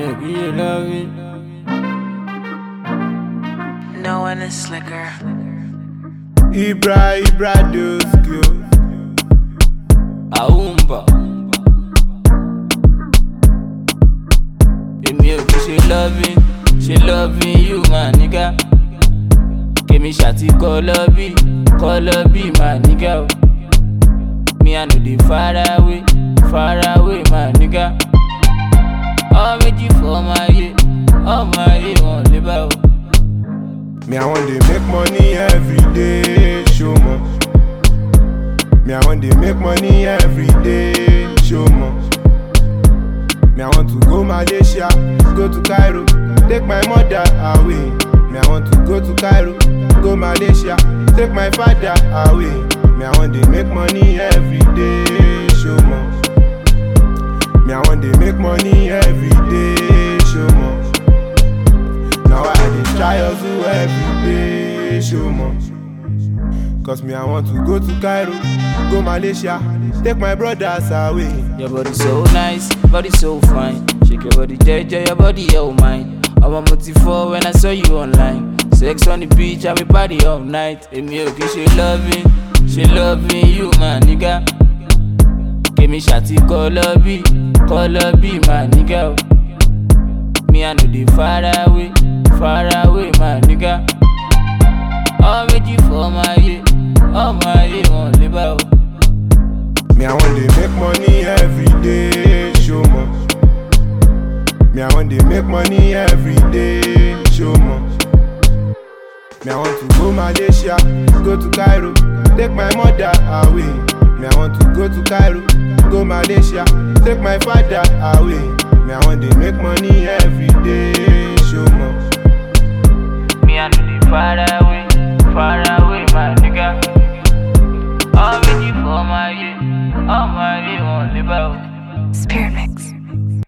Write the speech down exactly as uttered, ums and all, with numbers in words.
ò kí ṣe loving. No one is slicker. Ibra, Ibra, Doskio. Aumba. Èmi ò kí ṣe loving, ṣe loving you my nigga. Kèmi ṣàti kọ́ lọ́bí, kọ́ lọ́bí my nigga. Me I know dey far away, far away my nigga. All méjì for my year, all my year won't live out. Me I want to make money every day, show more. Me I want to make money every day, show more. Me I want to go Malaysia, go to Cairo, take my mother away. Me I want to go to Cairo, go Malaysia, take my father away. Me I want to make money every day, show more. Me I want to make money every day, show more. Now I dey try hustle every day, show more. Cause me I want to go to Cairo, go Malaysia, take my brothers away. Your body so nice, body so fine. Shake your body, J J, your body, oh mine. I'm a motive when I saw you online. Sex on the beach, I be party all night. Èmi ò kí ṣe loving, ṣe loving you my nigga. Kèmi ṣàti kọ́ lọ́bí, kọ́ lọ́bí my nigga. Me I know dey far away, far away my nigga. All méjì for my year, all my year won't live out. Me I want to make money every day, show more. Me I want to make money every day, show more. Me I want to go Malaysia, go to Cairo, take my mother away. Me I want to go to Cairo, go Malaysia, take my father away. Me I want to make money every day, show more. Me I know dey far away, far away my nigga. All méjì for my year, all my year won't live out. Spirit Mix.